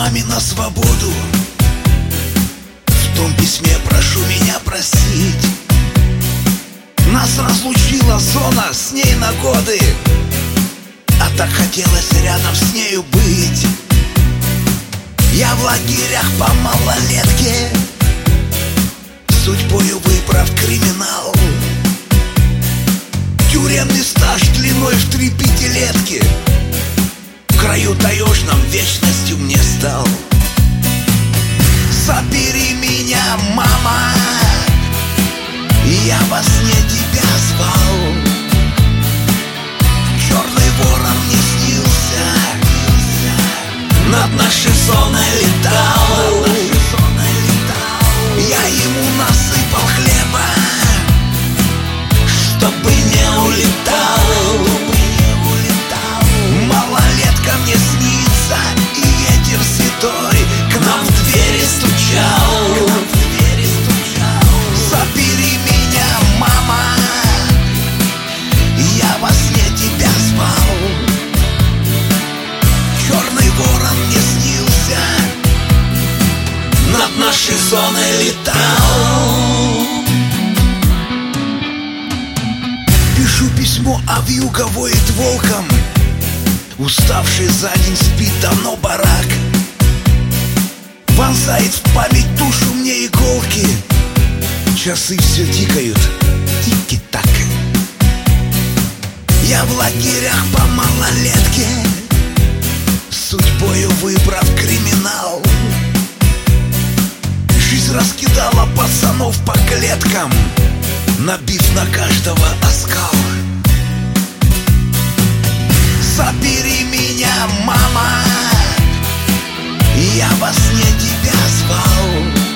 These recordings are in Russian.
маме на свободу. В том письме прошу меня простить. Нас разлучила зона, с ней на годы, а так хотелось рядом с нею быть. Я в лагерях по малолетке, судьбою выбрав криминал. Тюремный стаж длиной в 3 пятилетки в краю таежном вечностью мне стал. Забери меня, мама, я во сне тебя звал. Черный ворон мне снился, над нашей зоной летал. Я ему насыпал хлеба, чтобы не улетал. Малолетка мне снится, и ветер седой к нам в двери стучал. Забери меня, мама, я во сне тебя звал. Черный ворон мне снился, над нашей зоной летал. Пишу письмо, а вьюга воет волком. Уставший за день спит давно барак. Вонзает в память душу мне иголки. Часы все тикают, тики-так. Я в лагерях по малолетке, судьбою выбрав криминал. Жизнь раскидала пацанов по клеткам, набив на каждого оскал. Забери меня, мама, я во сне тебя звал.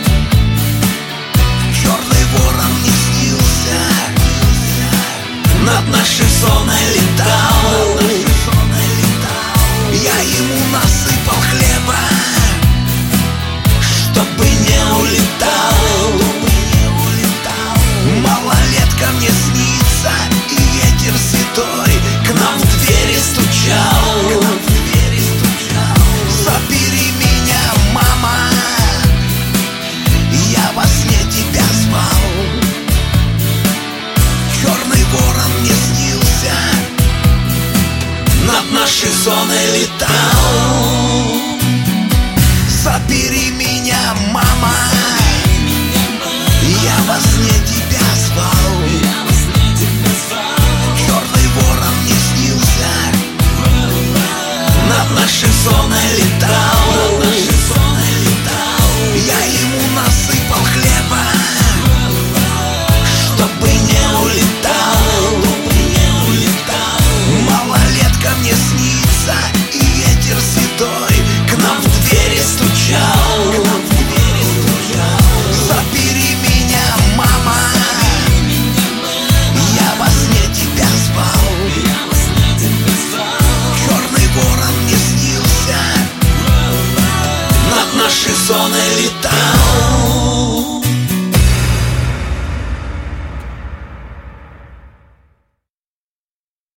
Черный ворон мне снился, над нашей зоной летал. Я ему насыпал хлеба, чтобы не улетал. Малолетка мне снится, и ветер седой к нам в двери стучал. Забери меня, мама, я во сне тебя звал. Черный ворон мне снился, над нашей зоной летал.